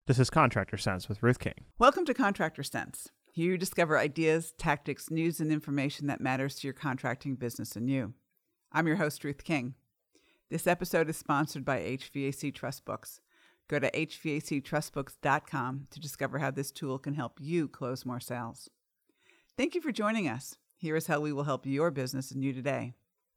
This is Contractor Sense with Ruth King. Welcome to Contractor Sense. Here you discover ideas, tactics, news, and information that matters to your contracting business and you. I'm your host, Ruth King. This episode is sponsored by HVAC Trust Books. Go to hvactrustbooks.com to discover how this tool can help you close more sales. Thank you for joining us. Here is how we will help your business and you today.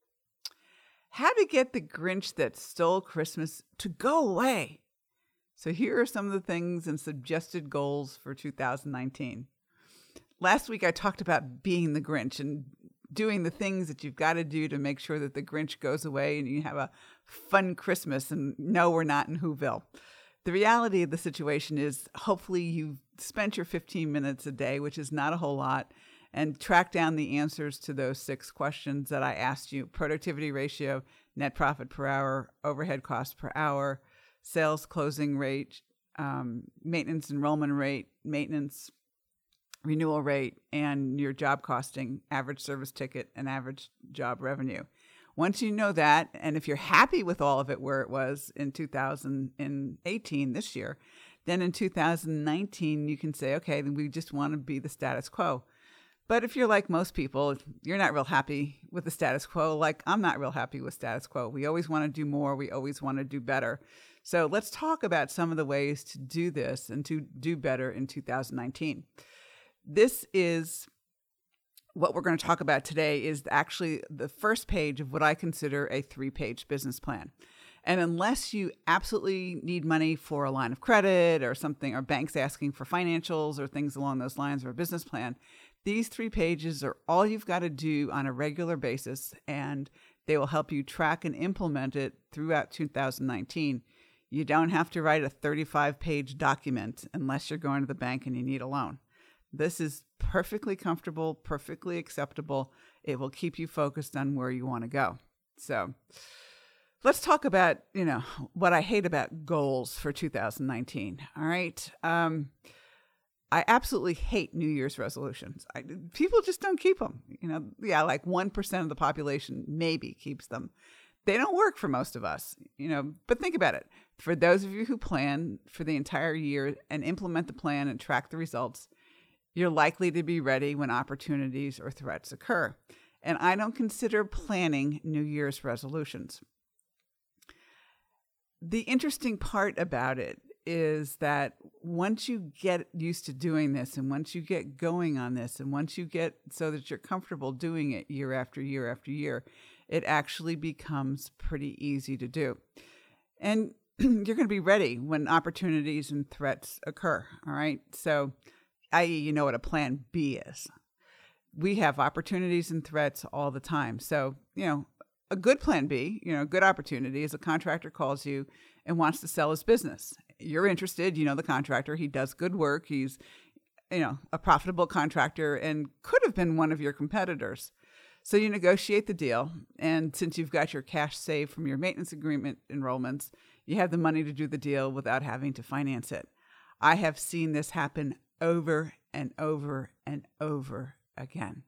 How to get the Grinch that stole Christmas to go away. So here are some of the things and suggested goals for 2019. Last week, I talked about being the Grinch and doing the things that you've got to do to make sure that the Grinch goes away and you have a fun Christmas. And no, we're not in Whoville. The reality of the situation is hopefully you've spent your 15 minutes a day, which is not a whole lot, and track down the answers to those 6 questions that I asked you: productivity ratio, net profit per hour, overhead cost per hour, sales closing rate, maintenance enrollment rate, maintenance renewal rate, and your job costing, average service ticket, and average job revenue. Once you know that, and if you're happy with all of it where it was in 2018, this year, then in 2019, you can say, okay, then we just want to be the status quo. But if you're like most people, you're not real happy with the status quo. Like I'm not real happy with status quo. We always want to do more. We always want to do better. So let's talk about some of the ways to do this and to do better in 2019. This is what we're going to talk about today is actually the first page of what I consider a 3-page business plan. And unless you absolutely need money for a line of credit or something, or banks asking for financials or things along those lines, or a business plan, these 3 pages are all you've got to do on a regular basis, and they will help you track and implement it throughout 2019. You don't have to write a 35-page document unless you're going to the bank and you need a loan. This is perfectly comfortable, perfectly acceptable. It will keep you focused on where you want to go. So let's talk about, what I hate about goals for 2019. All right. I absolutely hate New Year's resolutions. People just don't keep them. Like 1% of the population maybe keeps them. They don't work for most of us, but think about it. For those of you who plan for the entire year and implement the plan and track the results, you're likely to be ready when opportunities or threats occur. And I don't consider planning New Year's resolutions. The interesting part about it is that once you get used to doing this, and once you get going on this, and once you get so that you're comfortable doing it year after year after year, it actually becomes pretty easy to do. And you're going to be ready when opportunities and threats occur. All right. So, i.e., you know what a plan B is. We have opportunities and threats all the time. So, a good plan B, a good opportunity is a contractor calls you and wants to sell his business. You're interested, the contractor, he does good work. He's, a profitable contractor and could have been one of your competitors. So you negotiate the deal. And since you've got your cash saved from your maintenance agreement enrollments, you have the money to do the deal without having to finance it. I have seen this happen over and over and over again.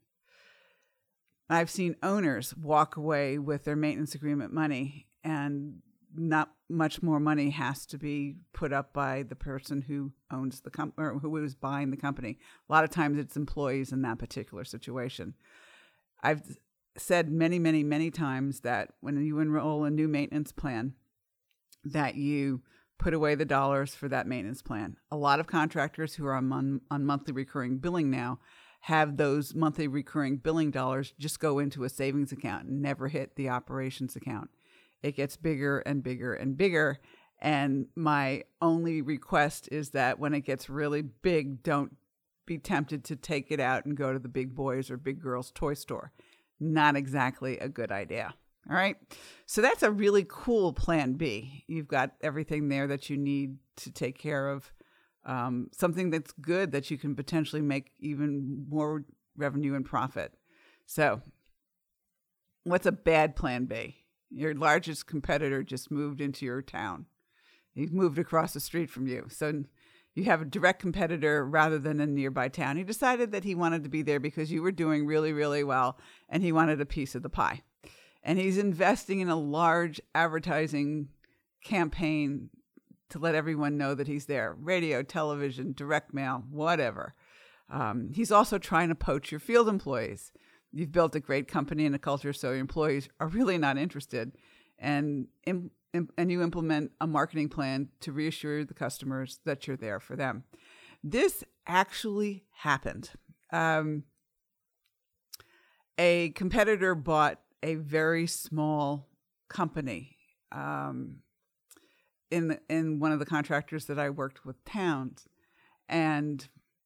I've seen owners walk away with their maintenance agreement money, and not much more money has to be put up by the person who owns the company or who is buying the company. A lot of times it's employees in that particular situation. I've said many, many, many times that when you enroll a new maintenance plan, that you put away the dollars for that maintenance plan. A lot of contractors who are on monthly recurring billing now have those monthly recurring billing dollars just go into a savings account and never hit the operations account. It gets bigger and bigger and bigger. And my only request is that when it gets really big, don't be tempted to take it out and go to the big boys or big girls toy store. Not exactly a good idea. All right. So that's a really cool plan B. You've got everything there that you need to take care of something that's good that you can potentially make even more revenue and profit. So what's a bad plan B? Your largest competitor just moved into your town. He's moved across the street from you. So you have a direct competitor rather than a nearby town. He decided that he wanted to be there because you were doing really, really well, and he wanted a piece of the pie. And he's investing in a large advertising campaign to let everyone know that he's there. Radio, television, direct mail, whatever. He's also trying to poach your field employees. You've built a great company and a culture, so your employees are really not interested. And you implement a marketing plan to reassure the customers that you're there for them. This actually happened. A competitor bought a very small company in one of the contractors that I worked with towns, and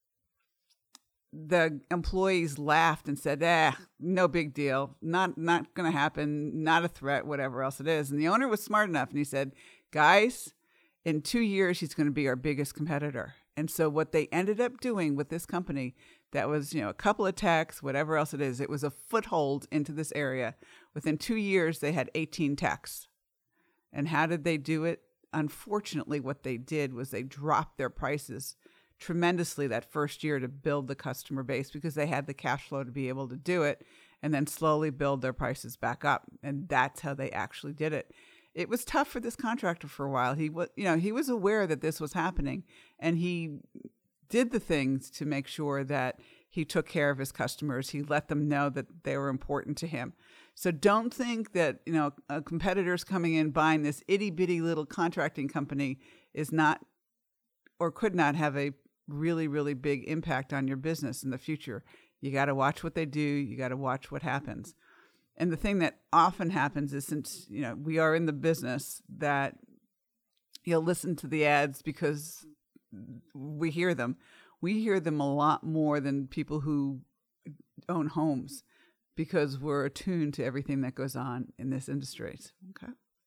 the employees laughed and said, no big deal, not going to happen, not a threat, whatever else it is. And the owner was smart enough, and he said, guys, in 2 years, he's going to be our biggest competitor. And so what they ended up doing with this company that was, a couple of techs, whatever else it is, it was a foothold into this area. Within 2 years, they had 18 techs. And how did they do it? Unfortunately, what they did was they dropped their prices tremendously that first year to build the customer base because they had the cash flow to be able to do it, and then slowly build their prices back up. And that's how they actually did it. It was tough for this contractor for a while. He was aware that this was happening, and he did the things to make sure that he took care of his customers. He let them know that they were important to him. So don't think that, a competitor's coming in buying this itty bitty little contracting company is not or could not have a really, really big impact on your business in the future. You got to watch what they do. You got to watch what happens. And the thing that often happens is, since, we are in the business, that you'll listen to the ads because we hear them. We hear them a lot more than people who own homes because we're attuned to everything that goes on in this industry. Okay.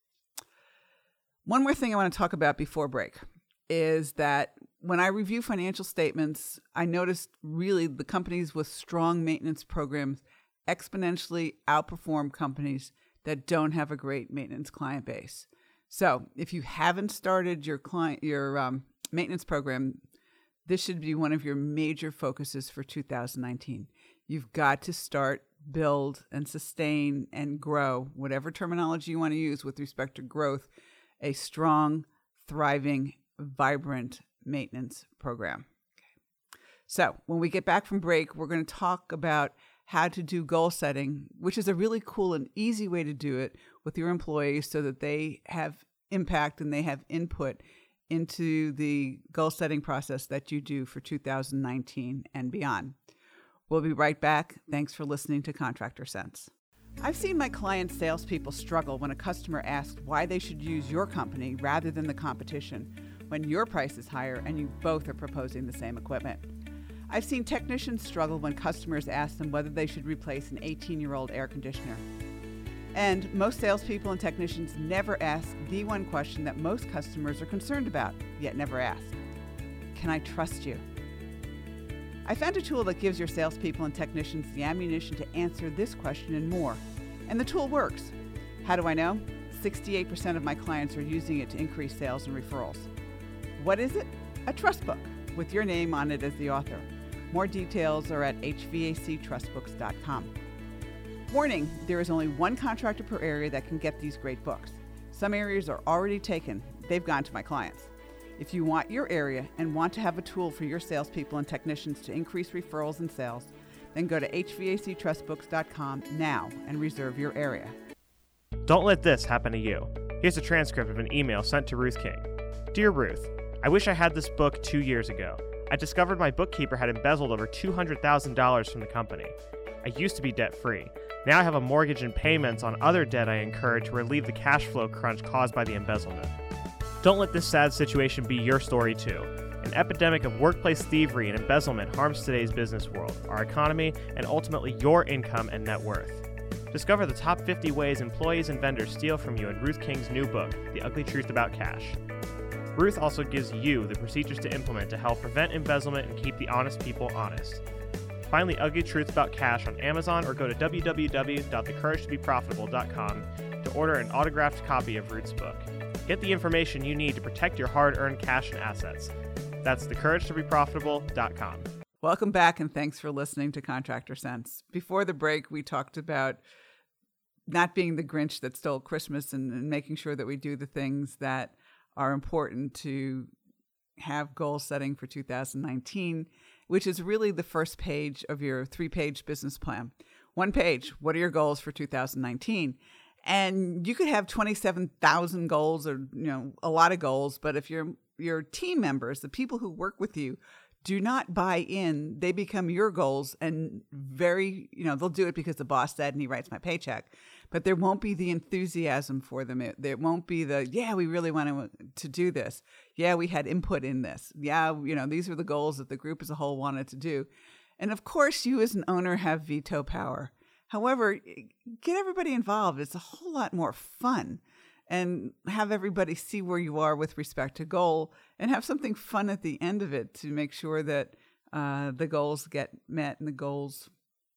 One more thing I want to talk about before break is that when I review financial statements, I noticed really the companies with strong maintenance programs exponentially outperform companies that don't have a great maintenance client base. So if you haven't started your maintenance program, this should be one of your major focuses for 2019. You've got to start, build, and sustain and grow, whatever terminology you want to use with respect to growth, a strong, thriving, vibrant maintenance program. Okay. So when we get back from break, we're going to talk about how to do goal setting, which is a really cool and easy way to do it with your employees so that they have impact and they have input into the goal setting process that you do for 2019 and beyond. We'll be right back. Thanks for listening to Contractor Sense. I've seen my clients' salespeople struggle when a customer asks why they should use your company rather than the competition when your price is higher and you both are proposing the same equipment. I've seen technicians struggle when customers ask them whether they should replace an 18-year-old air conditioner. And most salespeople and technicians never ask the one question that most customers are concerned about, yet never ask. Can I trust you? I found a tool that gives your salespeople and technicians the ammunition to answer this question and more. And the tool works. How do I know? 68% of my clients are using it to increase sales and referrals. What is it? A trust book with your name on it as the author. More details are at hvactrustbooks.com. Warning, there is only one contractor per area that can get these great books. Some areas are already taken. They've gone to my clients. If you want your area and want to have a tool for your salespeople and technicians to increase referrals and sales, then go to hvactrustbooks.com now and reserve your area. Don't let this happen to you. Here's a transcript of an email sent to Ruth King. Dear Ruth, I wish I had this book 2 years ago. I discovered my bookkeeper had embezzled over $200,000 from the company. I used to be debt-free. Now I have a mortgage and payments on other debt I incurred to relieve the cash flow crunch caused by the embezzlement. Don't let this sad situation be your story too. An epidemic of workplace thievery and embezzlement harms today's business world, our economy, and ultimately your income and net worth. Discover the top 50 ways employees and vendors steal from you in Ruth King's new book, The Ugly Truth About Cash. Ruth also gives you the procedures to implement to help prevent embezzlement and keep the honest people honest. Find The Ugly Truth About Cash on Amazon or go to www.thecouragetobeprofitable.com to order an autographed copy of Ruth's book. Get the information you need to protect your hard-earned cash and assets. That's thecouragetobeprofitable.com. Welcome back, and thanks for listening to Contractor Sense. Before the break, we talked about not being the Grinch that stole Christmas and making sure that we do the things that are important to have goal setting for 2019, which is really the first page of your 3-page business plan. 1 page, what are your goals for 2019? And you could have 27,000 goals or, a lot of goals, but if your team members, the people who work with you, do not buy in, they become your goals, and they'll do it because the boss said and he writes my paycheck, but there won't be the enthusiasm for them. There won't be we really want to do this. Yeah, we had input in this. Yeah, these were the goals that the group as a whole wanted to do. And of course, you as an owner have veto power. However, get everybody involved. It's a whole lot more fun. And have everybody see where you are with respect to goal, and have something fun at the end of it to make sure that the goals get met and the goals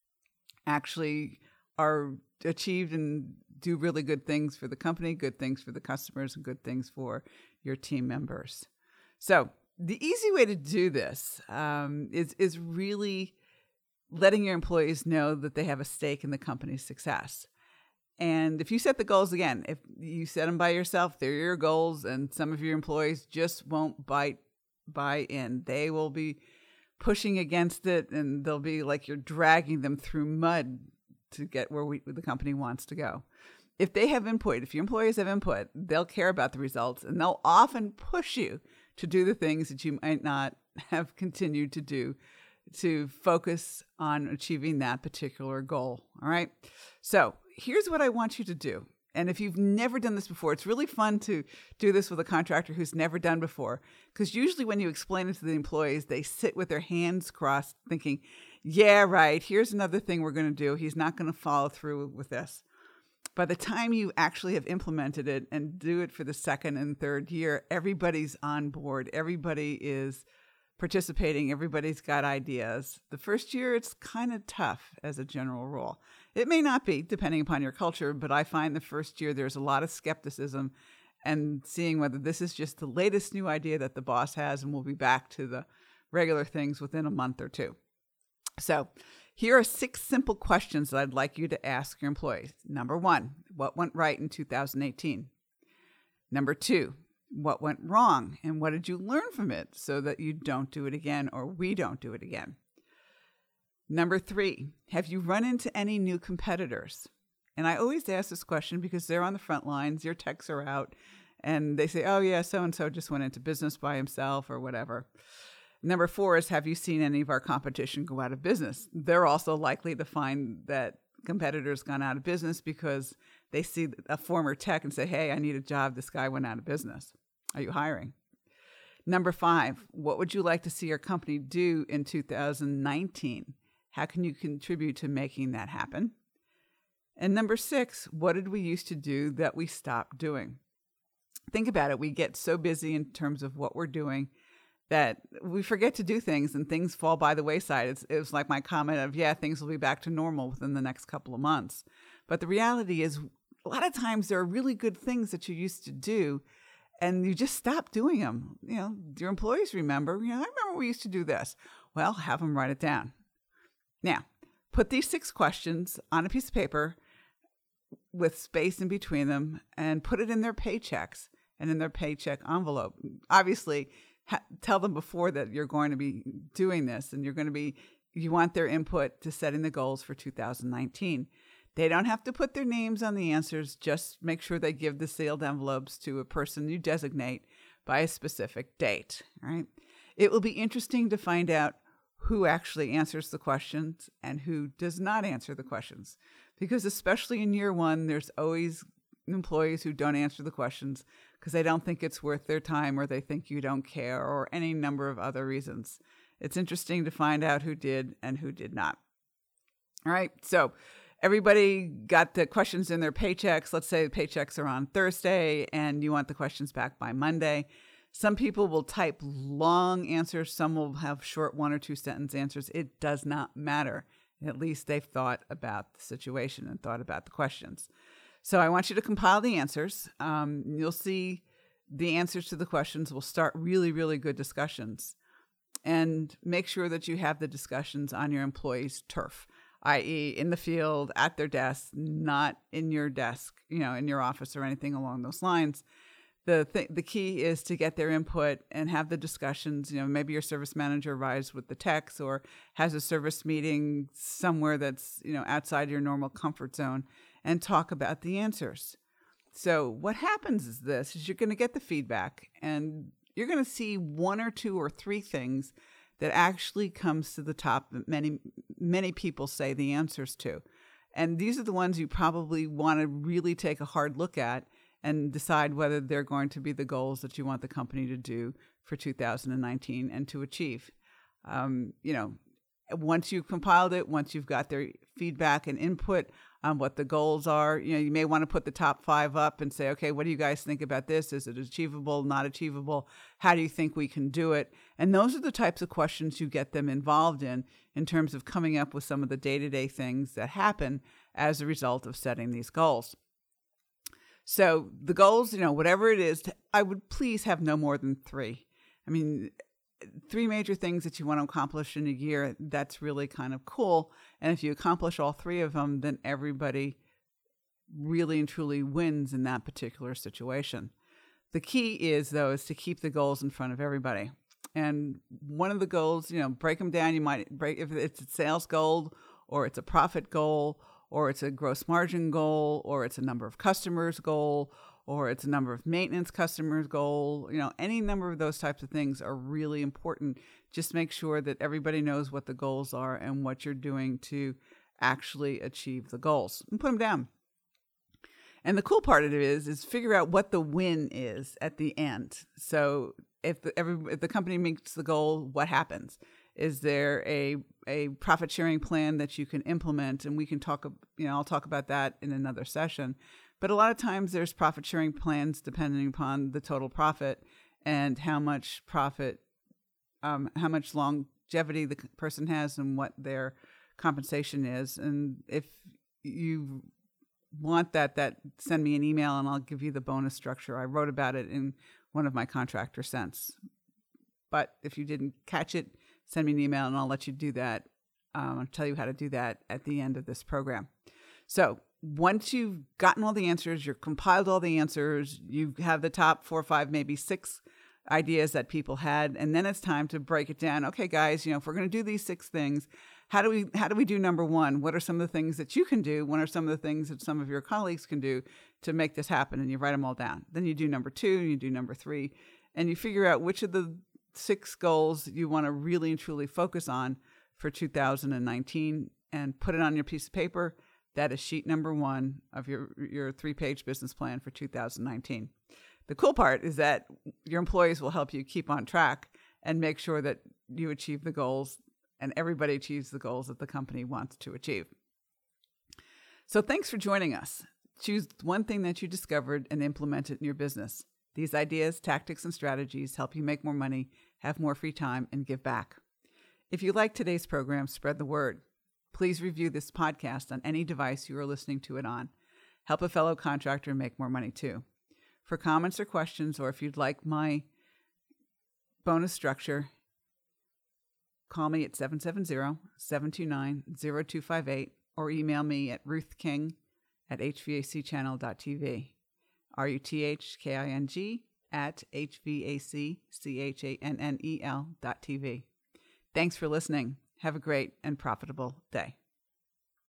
actually are achieved and do really good things for the company, good things for the customers, and good things for your team members. So the easy way to do this is really letting your employees know that they have a stake in the company's success. And if you set the goals, again, if you set them by yourself, they're your goals, and some of your employees just won't buy in. They will be pushing against it, and they'll be like you're dragging them through mud to get where the company wants to go. If they have input, if your employees have input, they'll care about the results, and they'll often push you to do the things that you might not have continued to do to focus on achieving that particular goal. All right. So here's what I want you to do. And if you've never done this before, it's really fun to do this with a contractor who's never done before, because usually when you explain it to the employees, they sit with their hands crossed thinking, yeah, right, here's another thing we're going to do. He's not going to follow through with this. By the time you actually have implemented it and do it for the second and third year, everybody's on board. Everybody is participating. Everybody's got ideas. The first year, it's kind of tough as a general rule. It may not be, depending upon your culture, but I find the first year there's a lot of skepticism and seeing whether this is just the latest new idea that the boss has and we'll be back to the regular things within a month or two. So here are 6 simple questions that I'd like you to ask your employees. Number 1, what went right in 2018? Number 2, what went wrong and what did you learn from it so that you don't do it again or we don't do it again? Number 3, have you run into any new competitors? And I always ask this question because they're on the front lines, your techs are out, and they say, oh yeah, so-and-so just went into business by himself or whatever. Number 4 is, have you seen any of our competition go out of business? They're also likely to find that competitors gone out of business because they see a former tech and say, hey, I need a job. This guy went out of business. Are you hiring? Number 5, what would you like to see your company do in 2019? How can you contribute to making that happen? And number 6, what did we used to do that we stopped doing? Think about it. We get so busy in terms of what we're doing that we forget to do things and things fall by the wayside. It was like my comment of, yeah, things will be back to normal within the next couple of months. But the reality is a lot of times there are really good things that you used to do and you just stop doing them. Your employees remember, I remember we used to do this. Well, have them write it down. Now, put these 6 questions on a piece of paper with space in between them and put it in their paychecks and in their paycheck envelope. Obviously, tell them before that you're going to be doing this and you want their input to setting the goals for 2019. They don't have to put their names on the answers. Just make sure they give the sealed envelopes to a person you designate by a specific date. All right. It will be interesting to find out who actually answers the questions and who does not answer the questions. Because especially in year 1, there's always employees who don't answer the questions because they don't think it's worth their time or they think you don't care or any number of other reasons. It's interesting to find out who did and who did not. All right. So everybody got the questions in their paychecks. Let's say the paychecks are on Thursday and you want the questions back by Monday. Some people will type long answers. Some will have short 1 or 2 sentence answers. It does not matter. At least they've thought about the situation and thought about the questions. So I want you to compile the answers. You'll see the answers to the questions will start really, really good discussions. And make sure that you have the discussions on your employees' turf, i.e. in the field, at their desk, not in your desk, in your office or anything along those lines. The key is to get their input and have the discussions. Maybe your service manager arrives with the techs or has a service meeting somewhere that's, outside your normal comfort zone, and talk about the answers. So what happens is you're going to get the feedback, and you're going to see one or two or three things that actually comes to the top that many people say the answers to. And these are the ones you probably want to really take a hard look at and decide whether they're going to be the goals that you want the company to do for 2019 and to achieve. Once you've compiled it, once you've got their feedback and input on what the goals are, you may want to put the top 5 up and say, okay, what do you guys think about this? Is it achievable, not achievable? How do you think we can do it? And those are the types of questions you get them involved in terms of coming up with some of the day-to-day things that happen as a result of setting these goals. So the goals, whatever it is, I would please have no more than 3. 3 major things that you want to accomplish in a year, that's really kind of cool. And if you accomplish all 3 of them, then everybody really and truly wins in that particular situation. The key is to keep the goals in front of everybody. And one of the goals, break them down. You might break, if it's a sales goal or it's a profit goal, or it's a gross margin goal, or it's a number of customers goal, or it's a number of maintenance customers goal. Any number of those types of things are really important. Just make sure that everybody knows what the goals are and what you're doing to actually achieve the goals, and put them down. And the cool part of it is figure out what the win is at the end. So if the company makes the goal, what happens? Is there a profit sharing plan that you can implement? And we can talk, I'll talk about that in another session. But a lot of times there's profit sharing plans depending upon the total profit and how much profit, how much longevity the person has and what their compensation is. And if you want that send me an email and I'll give you the bonus structure. I wrote about it in one of my Contractor Sense. But if you didn't catch it, send me an email and I'll let you do that. I'll tell you how to do that at the end of this program. So once you've gotten all the answers, you've compiled all the answers, you have the top 4 or 5, maybe 6 ideas that people had, and then it's time to break it down. Okay, guys, if we're going to do these 6 things, how do we do number 1? What are some of the things that you can do? What are some of the things that some of your colleagues can do to make this happen? And you write them all down. Then you do number 2, you do number 3, and you figure out which of the 6 goals you want to really and truly focus on for 2019 and put it on your piece of paper. That is sheet number 1 of your 3-page business plan for 2019. The cool part is that your employees will help you keep on track and make sure that you achieve the goals and everybody achieves the goals that the company wants to achieve. So thanks for joining us. Choose one thing that you discovered and implement it in your business. These ideas, tactics, and strategies help you make more money, have more free time, and give back. If you like today's program, spread the word. Please review this podcast on any device you are listening to it on. Help a fellow contractor make more money too. For comments or questions, or if you'd like my bonus structure, call me at 770-729-0258 or email me at ruthking@hvacchannel.tv. ruthking@hvacchannel.tv. Thanks for listening. Have a great and profitable day.